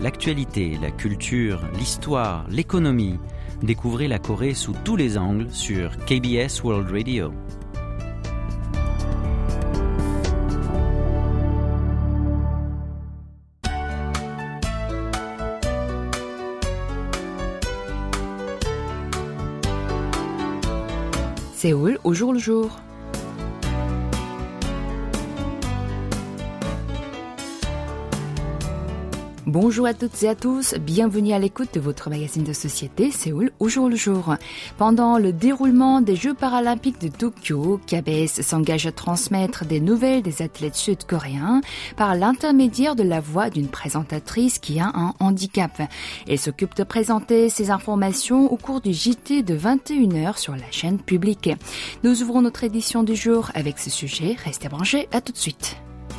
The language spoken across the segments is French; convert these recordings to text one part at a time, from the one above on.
l'actualité, la culture, l'histoire, l'économie. Découvrez la Corée sous tous les angles sur KBS World Radio. Séoul au jour le jour. Bonjour à toutes et à tous, bienvenue à l'écoute de votre magazine de société Séoul au jour le jour. Pendant le déroulement des Jeux paralympiques de Tokyo, KBS s'engage à transmettre des nouvelles des athlètes sud-coréens par l'intermédiaire de la voix d'une présentatrice qui a un handicap. Elle s'occupe de présenter ces informations au cours du JT de 21h sur la chaîne publique. Nous ouvrons notre édition du jour avec ce sujet, restez branchés, à tout de suite.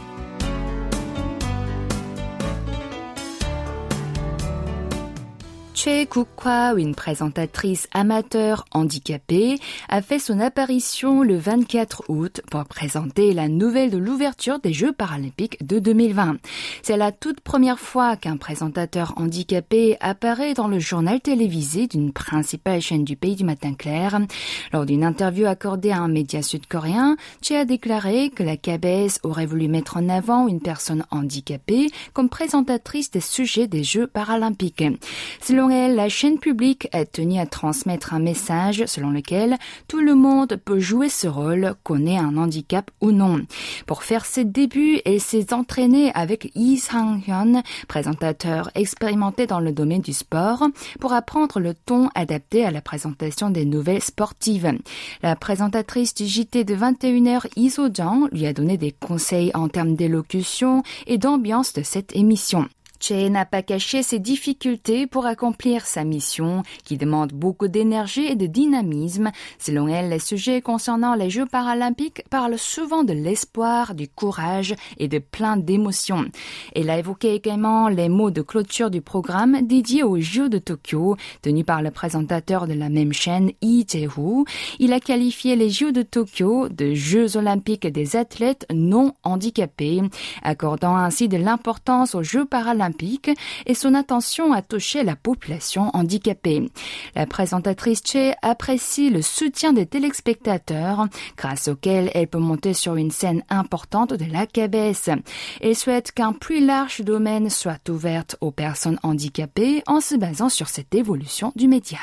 Choi Kuk-hwa, une présentatrice amateur handicapée, a fait son apparition le 24 août pour présenter la nouvelle de l'ouverture des Jeux paralympiques de 2020. C'est la toute première fois qu'un présentateur handicapé apparaît dans le journal télévisé d'une principale chaîne du pays du matin clair. Lors d'une interview accordée à un média sud-coréen, Choi a déclaré que la KBS aurait voulu mettre en avant une personne handicapée comme présentatrice des sujets des Jeux paralympiques. Selon elle, la chaîne publique a tenu à transmettre un message selon lequel tout le monde peut jouer ce rôle, qu'on ait un handicap ou non. Pour faire ses débuts, elle s'est entraînée avec Lee Sang-hyun, présentateur expérimenté dans le domaine du sport, pour apprendre le ton adapté à la présentation des nouvelles sportives. La présentatrice du JT de 21h, Lee So-jang, lui a donné des conseils en termes d'élocution et d'ambiance de cette émission. Choi n'a pas caché ses difficultés pour accomplir sa mission, qui demande beaucoup d'énergie et de dynamisme. Selon elle, les sujets concernant les Jeux paralympiques parlent souvent de l'espoir, du courage et de plein d'émotions. Elle a évoqué également les mots de clôture du programme dédié aux Jeux de Tokyo, tenu par le présentateur de la même chaîne, Lee Jae-woo. Il a qualifié les Jeux de Tokyo de Jeux olympiques des athlètes non handicapés, accordant ainsi de l'importance aux Jeux paralympiques et son attention à toucher la population handicapée. La présentatrice Choi apprécie le soutien des téléspectateurs, grâce auquel elle peut monter sur une scène importante de la KBS. Elle souhaite qu'un plus large domaine soit ouvert aux personnes handicapées en se basant sur cette évolution du média.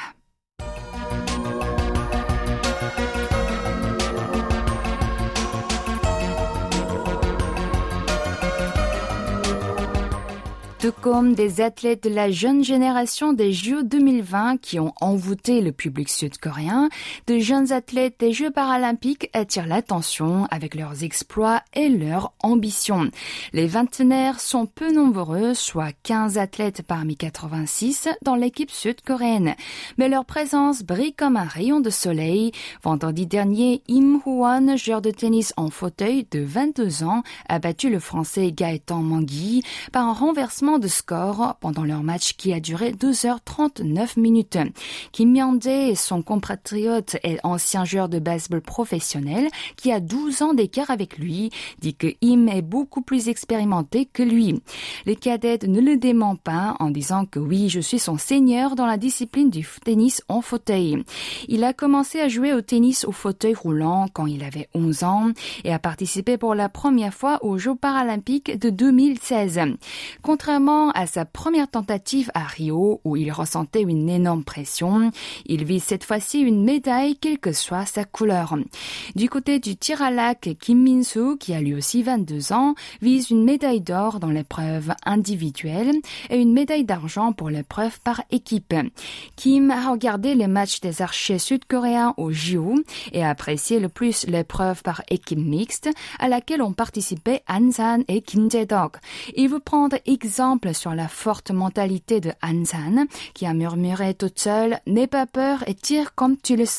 Tout comme des athlètes de la jeune génération des Jeux 2020 qui ont envoûté le public sud-coréen, de jeunes athlètes des Jeux paralympiques attirent l'attention avec leurs exploits et leurs ambitions. Les vingtenaires sont peu nombreux, soit 15 athlètes parmi 86 dans l'équipe sud-coréenne. Mais leur présence brille comme un rayon de soleil. Vendredi dernier, Im Hoo-won, joueur de tennis en fauteuil de 22 ans, a battu le Français Gaëtan Mangui par un renversement de score pendant leur match qui a duré 2h39 minutes. Kim Myung-jae, son compatriote et ancien joueur de baseball professionnel qui a 12 ans d'écart avec lui, dit que Im est beaucoup plus expérimenté que lui. Les cadets ne le dément pas en disant que oui, je suis son seigneur dans la discipline du tennis en fauteuil. Il a commencé à jouer au tennis au fauteuil roulant quand il avait 11 ans et a participé pour la première fois aux Jeux paralympiques de 2016. Contrairement à sa première tentative à Rio, où il ressentait une énorme pression, il vise cette fois-ci une médaille, quelle que soit sa couleur. Du côté du tir à l'arc, Kim Min-soo, qui a lui aussi 22 ans, vise une médaille d'or dans l'épreuve individuelle et une médaille d'argent pour l'épreuve par équipe. Kim a regardé les matchs des archers sud-coréens au JO et a apprécié le plus l'épreuve par équipe mixte, à laquelle ont participé An-san et Kim Jae-dok. Il veut prendre exemple sur la forte mentalité de An-san, qui a murmuré toute seule « N'aie pas peur et tire comme tu le sens ».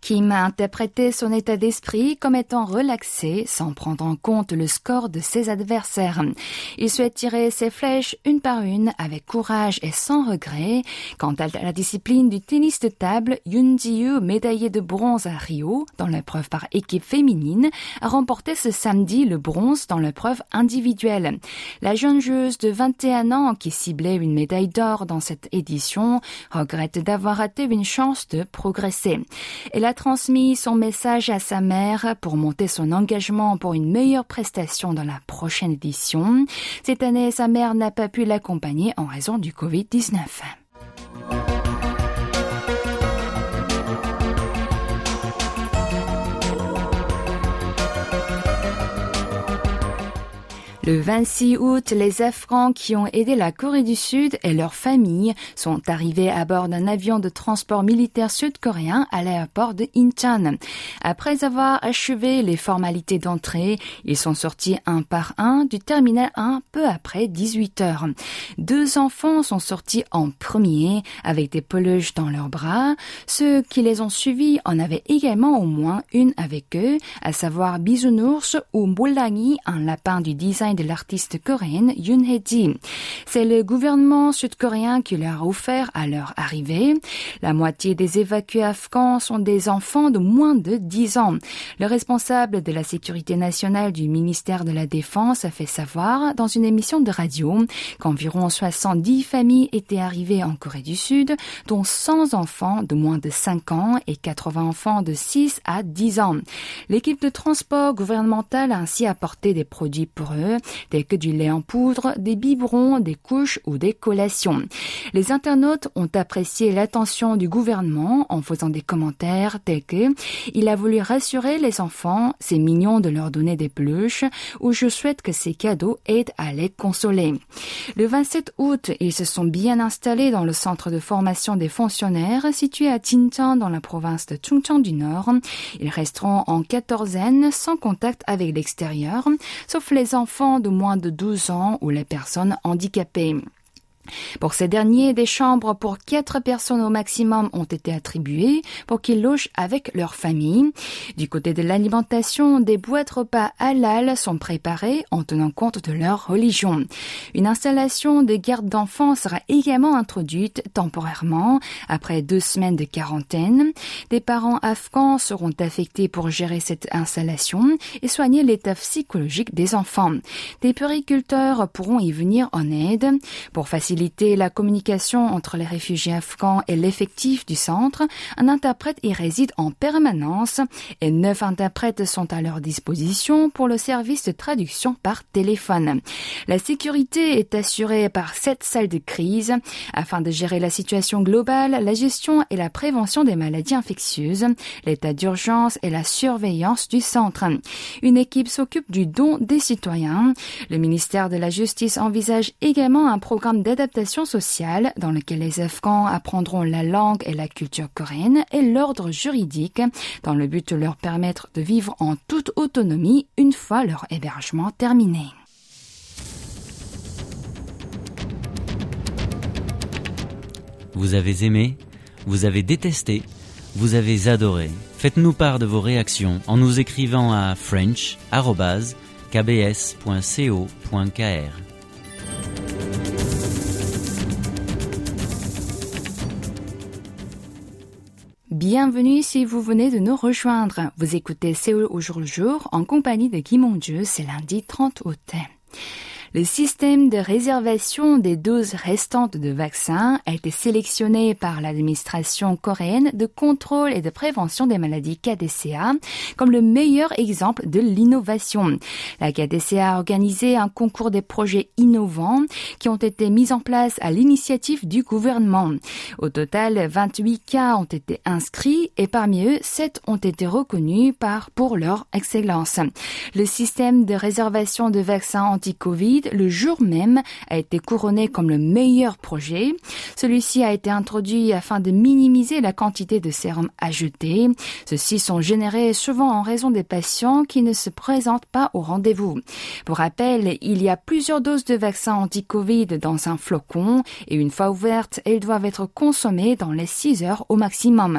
Kim a interprété son état d'esprit comme étant relaxé sans prendre en compte le score de ses adversaires. Il souhaite tirer ses flèches une par une avec courage et sans regret. Quant à la discipline du tennis de table, Yoon Ji-woo, médaillée de bronze à Rio dans l'épreuve par équipe féminine, a remporté ce samedi le bronze dans l'épreuve individuelle. La jeune joueuse de 21 ans qui ciblait une médaille d'or dans cette édition regrette d'avoir raté une chance de progresser. Elle a transmis son message à sa mère pour monter son engagement pour une meilleure prestation dans la prochaine édition. Cette année, sa mère n'a pas pu l'accompagner en raison du Covid-19. Le 26 août, les Afghans qui ont aidé la Corée du Sud et leurs familles sont arrivés à bord d'un avion de transport militaire sud-coréen à l'aéroport de Incheon. Après avoir achevé les formalités d'entrée, ils sont sortis un par un du terminal 1 peu après 18 heures. 2 enfants sont sortis en premier avec des peluches dans leurs bras. Ceux qui les ont suivis en avaient également au moins une avec eux, à savoir Bisounours ou Mollangi, un lapin du design de l'artiste coréenne Yoon Hye-ji. C'est le gouvernement sud-coréen qui leur a offert à leur arrivée. La moitié des évacués afghans sont des enfants de moins de 10 ans. Le responsable de la sécurité nationale du ministère de la Défense a fait savoir dans une émission de radio qu'environ 70 familles étaient arrivées en Corée du Sud, dont 100 enfants de moins de 5 ans et 80 enfants de 6 à 10 ans. L'équipe de transport gouvernemental a ainsi apporté des produits pour eux, tels que du lait en poudre, des biberons, des couches ou des collations. Les internautes ont apprécié l'attention du gouvernement en faisant des commentaires tels que « Il a voulu rassurer les enfants, c'est mignon de leur donner des peluches » ou « Je souhaite que ces cadeaux aident à les consoler ». Le 27 août, ils se sont bien installés dans le centre de formation des fonctionnaires situé à Jincheon dans la province de Chungcheong du Nord. Ils resteront en quatorzaine sans contact avec l'extérieur, sauf les enfants de moins de 12 ans ou les personnes handicapées. Pour ces derniers, des chambres pour 4 personnes au maximum ont été attribuées pour qu'ils logent avec leur famille. Du côté de l'alimentation, des boîtes repas halal sont préparées en tenant compte de leur religion. Une installation de garde d'enfants sera également introduite temporairement après 2 semaines de quarantaine. Des parents afghans seront affectés pour gérer cette installation et soigner l'état psychologique des enfants. Des puériculteurs pourront y venir en aide. Pour faciliter la communication entre les réfugiés afghans et l'effectif du centre, un interprète y réside en permanence et 9 interprètes sont à leur disposition pour le service de traduction par téléphone. La sécurité est assurée par 7 salles de crise afin de gérer la situation globale, la gestion et la prévention des maladies infectieuses, l'état d'urgence et la surveillance du centre. Une équipe s'occupe du don des citoyens. Le ministère de la Justice envisage également un programme d'adaptation sociale dans lequel les Afghans apprendront la langue et la culture coréenne et l'ordre juridique dans le but de leur permettre de vivre en toute autonomie une fois leur hébergement terminé. Vous avez aimé, vous avez détesté, vous avez adoré. Faites-nous part de vos réactions en nous écrivant à french@kbs.co.kr. Bienvenue si vous venez de nous rejoindre. Vous écoutez Séoul au jour le jour en compagnie de Kim Hong-ju, c'est lundi 30 août. Le système de réservation des doses restantes de vaccins a été sélectionné par l'administration coréenne de contrôle et de prévention des maladies KDCA comme le meilleur exemple de l'innovation. La KDCA a organisé un concours des projets innovants qui ont été mis en place à l'initiative du gouvernement. Au total, 28 cas ont été inscrits et parmi eux, 7 ont été reconnus pour leur excellence. Le système de réservation de vaccins anti-Covid le jour même a été couronné comme le meilleur projet. Celui-ci a été introduit afin de minimiser la quantité de sérum ajouté. Ceux-ci sont générés souvent en raison des patients qui ne se présentent pas au rendez-vous. Pour rappel, il y a plusieurs doses de vaccins anti-Covid dans un flocon et une fois ouvertes, elles doivent être consommées dans les 6 heures au maximum.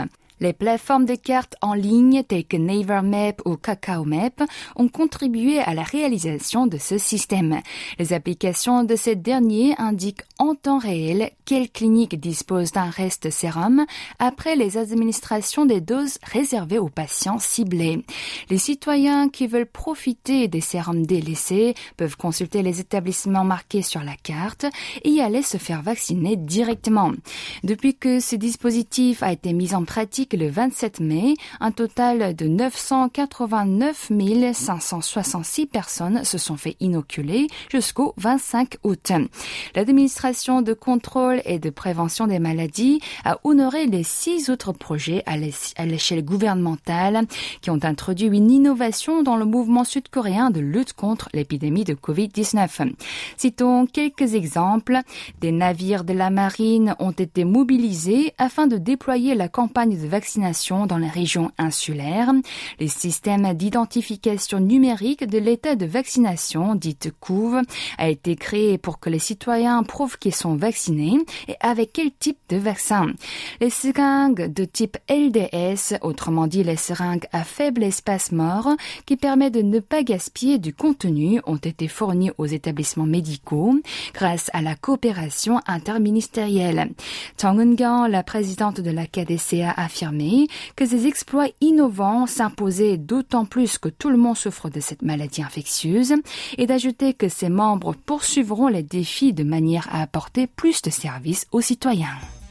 Les plateformes de cartes en ligne telles que NaverMap ou KakaoMap ont contribué à la réalisation de ce système. Les applications de ces derniers indiquent en temps réel quelle clinique dispose d'un reste sérum après les administrations des doses réservées aux patients ciblés. Les citoyens qui veulent profiter des sérums délaissés peuvent consulter les établissements marqués sur la carte et y aller se faire vacciner directement. Depuis que ce dispositif a été mis en pratique le 27 mai, un total de 989 566 personnes se sont fait inoculer jusqu'au 25 août. L'administration de contrôle et de prévention des maladies a honoré les 6 autres projets à l'échelle gouvernementale qui ont introduit une innovation dans le mouvement sud-coréen de lutte contre l'épidémie de Covid-19. Citons quelques exemples. Des navires de la marine ont été mobilisés afin de déployer la campagne de vaccination dans les régions insulaires. Les systèmes d'identification numérique de l'état de vaccination, dite COUV, a été créé pour que les citoyens prouvent qu'ils sont vaccinés et avec quel type de vaccin. Les seringues de type LDS, autrement dit les seringues à faible espace mort, qui permettent de ne pas gaspiller du contenu, ont été fournies aux établissements médicaux grâce à la coopération interministérielle. Jung Eun-kyung, la présidente de la KDC, a affirmé que ces exploits innovants s'imposaient d'autant plus que tout le monde souffre de cette maladie infectieuse et d'ajouter que ses membres poursuivront les défis de manière à apporter plus de services aux citoyens.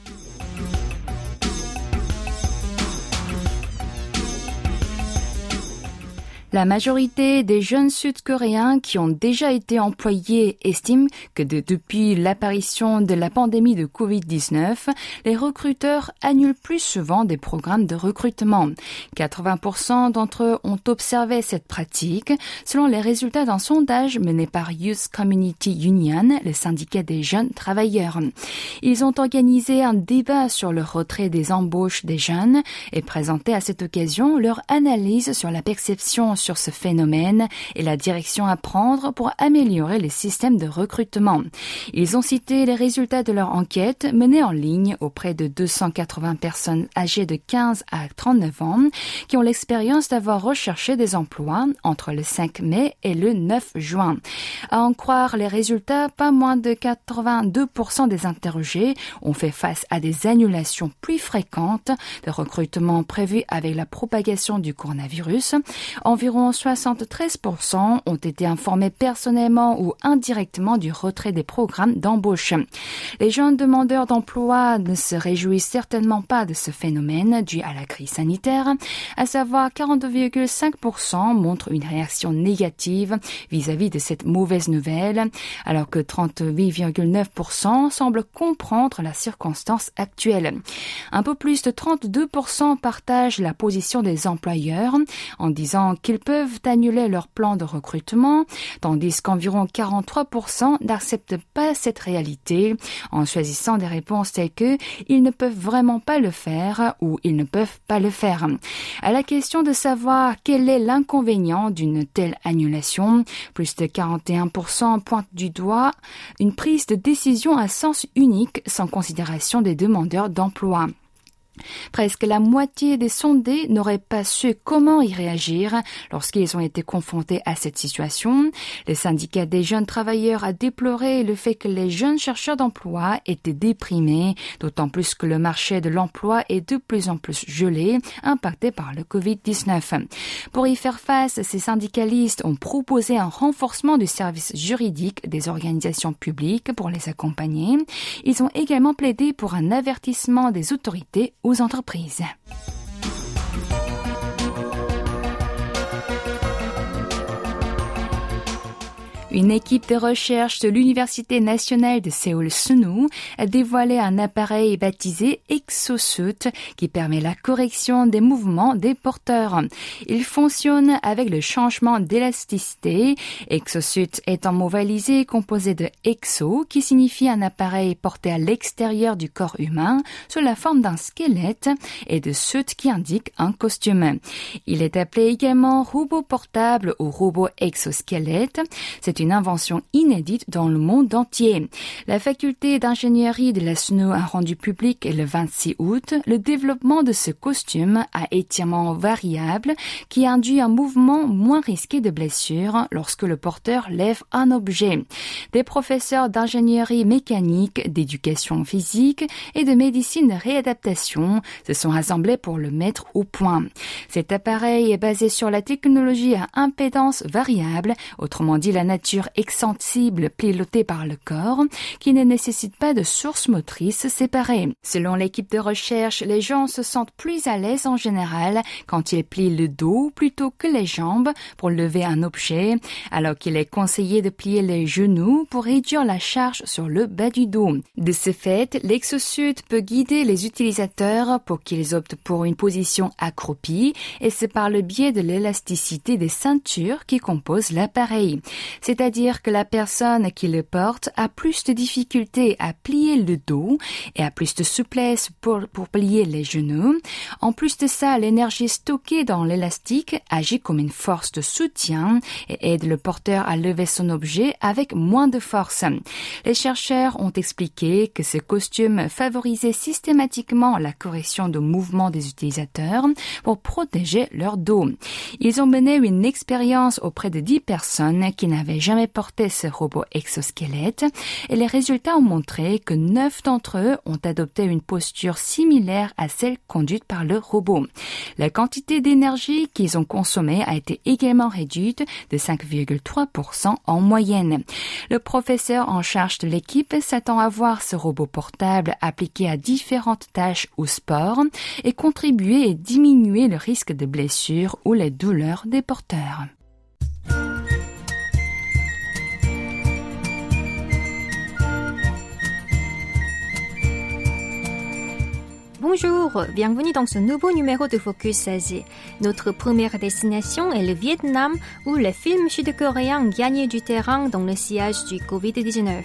La majorité des jeunes Sud-Coréens qui ont déjà été employés estiment que depuis l'apparition de la pandémie de Covid-19, les recruteurs annulent plus souvent des programmes de recrutement. 80% d'entre eux ont observé cette pratique, selon les résultats d'un sondage mené par Youth Community Union, le syndicat des jeunes travailleurs. Ils ont organisé un débat sur le retrait des embauches des jeunes et présenté à cette occasion leur analyse sur la perception sur ce phénomène et la direction à prendre pour améliorer les systèmes de recrutement. Ils ont cité les résultats de leur enquête menée en ligne auprès de 280 personnes âgées de 15 à 39 ans qui ont l'expérience d'avoir recherché des emplois entre le 5 mai et le 9 juin. À en croire les résultats, pas moins de 82% des interrogés ont fait face à des annulations plus fréquentes de recrutement prévues avec la propagation du coronavirus. Environ 73% ont été informés personnellement ou indirectement du retrait des programmes d'embauche. Les jeunes demandeurs d'emploi ne se réjouissent certainement pas de ce phénomène dû à la crise sanitaire, à savoir 42,5% montrent une réaction négative vis-à-vis de cette mauvaise nouvelle, alors que 38,9% semblent comprendre la circonstance actuelle. Un peu plus de 32% partagent la position des employeurs en disant qu'ils peuvent annuler leur plan de recrutement, tandis qu'environ 43% n'acceptent pas cette réalité en choisissant des réponses telles que « ils ne peuvent vraiment pas le faire » ou « ils ne peuvent pas le faire ». À la question de savoir quel est l'inconvénient d'une telle annulation, plus de 41% pointent du doigt une prise de décision à sens unique sans considération des demandeurs d'emploi. Presque la moitié des sondés n'auraient pas su comment y réagir lorsqu'ils ont été confrontés à cette situation. Le syndicat des jeunes travailleurs a déploré le fait que les jeunes chercheurs d'emploi étaient déprimés, d'autant plus que le marché de l'emploi est de plus en plus gelé, impacté par le Covid-19. Pour y faire face, ces syndicalistes ont proposé un renforcement du service juridique des organisations publiques pour les accompagner. Ils ont également plaidé pour un avertissement des autorités aux entreprises. Une équipe de recherche de l'Université nationale de Séoul-Sunu a dévoilé un appareil baptisé Exosuit qui permet la correction des mouvements des porteurs. Il fonctionne avec le changement d'élasticité. Exosuit est un mot walisé composé de exo qui signifie un appareil porté à l'extérieur du corps humain sous la forme d'un squelette et de suit qui indique un costume. Il est appelé également robot portable ou robot exosquelette. C'est une invention inédite dans le monde entier. La faculté d'ingénierie de la SNU a rendu public le 26 août le développement de ce costume à étirement variable qui induit un mouvement moins risqué de blessure lorsque le porteur lève un objet. Des professeurs d'ingénierie mécanique, d'éducation physique et de médecine de réadaptation se sont rassemblés pour le mettre au point. Cet appareil est basé sur la technologie à impédance variable, autrement dit la nature extensible pilotée par le corps, qui ne nécessite pas de source motrice séparée. Selon l'équipe de recherche, les gens se sentent plus à l'aise en général quand ils plient le dos plutôt que les jambes pour lever un objet, alors qu'il est conseillé de plier les genoux pour réduire la charge sur le bas du dos. De ce fait, l'Exosuit peut guider les utilisateurs pour qu'ils optent pour une position accroupie, et c'est par le biais de l'élasticité des ceintures qui composent l'appareil. C'est-à-dire que la personne qui le porte a plus de difficultés à plier le dos et a plus de souplesse pour plier les genoux. En plus de ça, l'énergie stockée dans l'élastique agit comme une force de soutien et aide le porteur à lever son objet avec moins de force. Les chercheurs ont expliqué que ce costume favorisait systématiquement la correction de mouvements des utilisateurs pour protéger leur dos. Ils ont mené une expérience auprès de 10 personnes qui n'avaient jamais porté ce robot exosquelette et les résultats ont montré que 9 d'entre eux ont adopté une posture similaire à celle conduite par le robot. La quantité d'énergie qu'ils ont consommée a été également réduite de 5,3% en moyenne. Le professeur en charge de l'équipe s'attend à voir ce robot portable appliqué à différentes tâches ou sports et contribuer et diminuer le risque de blessures ou les douleurs des porteurs. Bonjour, bienvenue dans ce nouveau numéro de Focus Asie. Notre première destination est le Vietnam où le film sud-coréen gagne du terrain dans le sillage du Covid-19.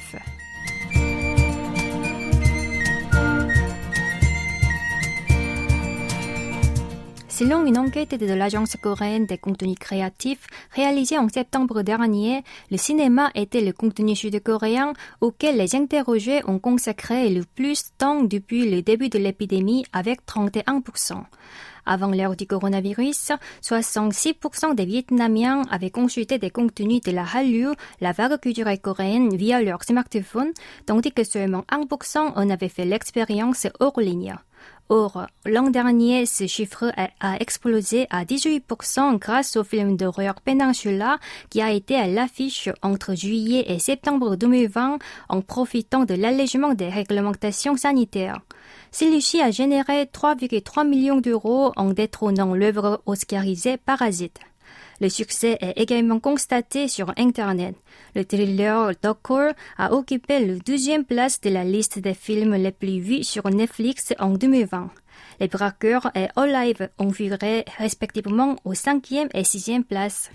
Selon une enquête de l'Agence coréenne des contenus créatifs réalisée en septembre dernier, le cinéma était le contenu sud-coréen auquel les interrogés ont consacré le plus de temps depuis le début de l'épidémie avec 31%. Avant l'ère du coronavirus, 66% des Vietnamiens avaient consulté des contenus de la Hallyu, la vague culturelle coréenne, via leur smartphone, tandis que seulement 1% en avaient fait l'expérience hors ligne. Or, l'an dernier, ce chiffre a explosé à 18% grâce au film d'horreur Peninsula qui a été à l'affiche entre juillet et septembre 2020 en profitant de l'allègement des réglementations sanitaires. Celui-ci a généré 3,3 millions d'euros en détrônant l'œuvre oscarisée Parasite. Le succès est également constaté sur Internet. Le thriller Docker a occupé la 12e place de la liste des films les plus vus sur Netflix en 2020. Les Braqueurs et Alive ont figuré respectivement aux 5e et 6e places.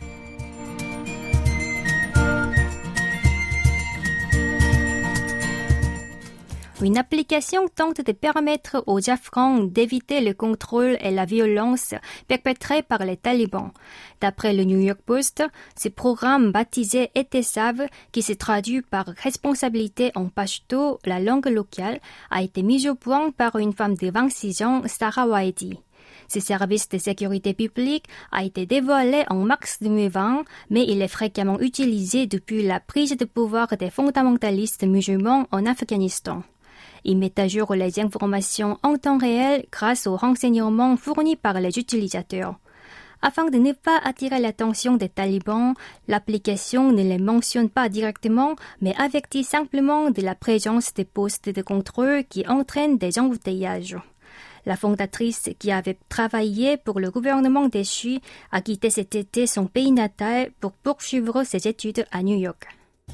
Une application tente de permettre aux Afghans d'éviter le contrôle et la violence perpétrée par les talibans. D'après le New York Post, ce programme baptisé Etesav, qui se traduit par responsabilité en pashto, la langue locale, a été mis au point par une femme de 26 ans, Sarah Waidi. Ce service de sécurité publique a été dévoilé en mars 2020, mais il est fréquemment utilisé depuis la prise de pouvoir des fondamentalistes musulmans en Afghanistan. Il met à jour les informations en temps réel grâce aux renseignements fournis par les utilisateurs. Afin de ne pas attirer l'attention des talibans, l'application ne les mentionne pas directement, mais avertit simplement de la présence des postes de contrôle qui entraînent des embouteillages. La fondatrice, qui avait travaillé pour le gouvernement déchu, a quitté cet été son pays natal pour poursuivre ses études à New York.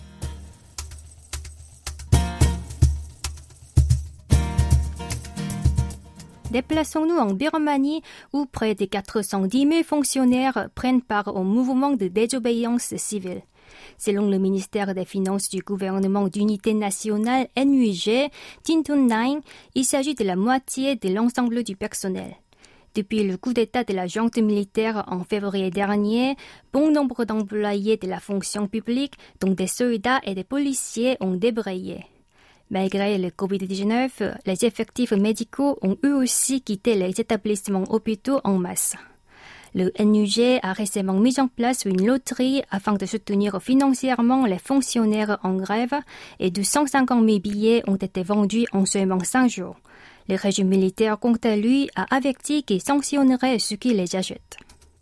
Déplaçons-nous en Birmanie où près de 410 000 fonctionnaires prennent part au mouvement de désobéissance civile. Selon le ministère des Finances du gouvernement d'unité nationale NUG, Tintun 9, il s'agit de la moitié de l'ensemble du personnel. Depuis le coup d'État de la junte militaire en février dernier, bon nombre d'employés de la fonction publique, dont des soldats et des policiers, ont débrayé. Malgré le Covid-19, les effectifs médicaux ont eux aussi quitté les établissements hôpitaux en masse. Le NUG a récemment mis en place une loterie afin de soutenir financièrement les fonctionnaires en grève et 250 000 billets ont été vendus en seulement 5 jours. Le régime militaire, quant à lui, a averti qu'il sanctionnerait ceux qui les achètent.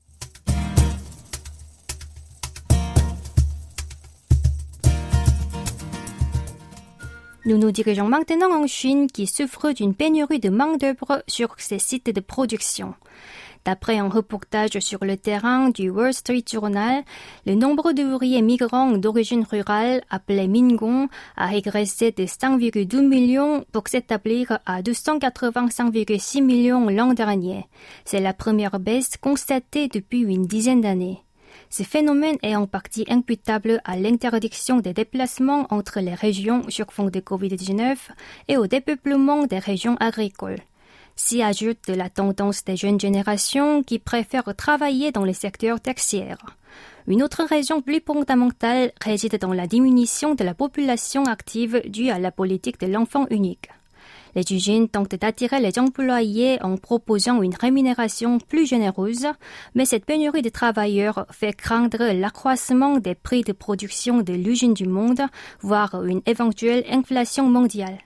Nous nous dirigeons maintenant en Chine qui souffre d'une pénurie de main-d'œuvre sur ses sites de production. D'après un reportage sur le terrain du Wall Street Journal, le nombre d'ouvriers migrants d'origine rurale, appelés Mingong, a régressé de 5,2 millions pour s'établir à 285,6 millions l'an dernier. C'est la première baisse constatée depuis une dizaine d'années. Ce phénomène est en partie imputable à l'interdiction des déplacements entre les régions sur fond de Covid-19 et au dépeuplement des régions agricoles. S'y ajoute la tendance des jeunes générations qui préfèrent travailler dans les secteurs tertiaires. Une autre raison plus fondamentale réside dans la diminution de la population active due à la politique de l'enfant unique. Les usines tentent d'attirer les employés en proposant une rémunération plus généreuse, mais cette pénurie de travailleurs fait craindre l'accroissement des prix de production de l'usine du monde, voire une éventuelle inflation mondiale.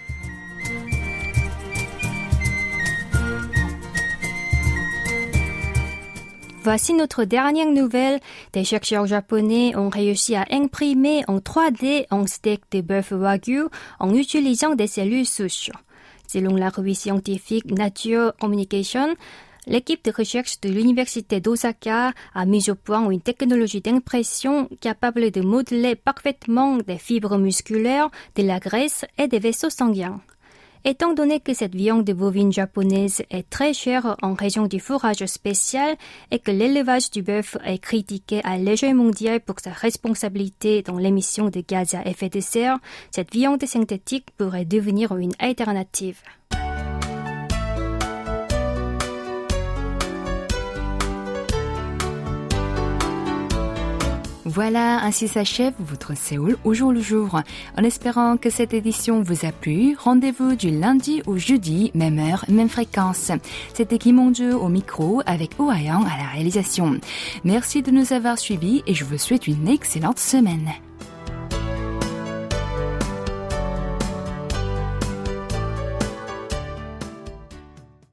Voici notre dernière nouvelle. Des chercheurs japonais ont réussi à imprimer en 3D un steak de bœuf wagyu en utilisant des cellules souches. Selon la revue scientifique Nature Communication, l'équipe de recherche de l'université d'Osaka a mis au point une technologie d'impression capable de modeler parfaitement des fibres musculaires, de la graisse et des vaisseaux sanguins. Étant donné que cette viande bovine japonaise est très chère en raison du fourrage spécial et que l'élevage du bœuf est critiqué à l'échelle mondiale pour sa responsabilité dans l'émission de gaz à effet de serre, cette viande synthétique pourrait devenir une alternative. Voilà, ainsi s'achève votre Séoul au jour le jour. En espérant que cette édition vous a plu, rendez-vous du lundi au jeudi, même heure, même fréquence. C'était Kim Hong-ju au micro avec Oh Ha-young à la réalisation. Merci de nous avoir suivis et je vous souhaite une excellente semaine.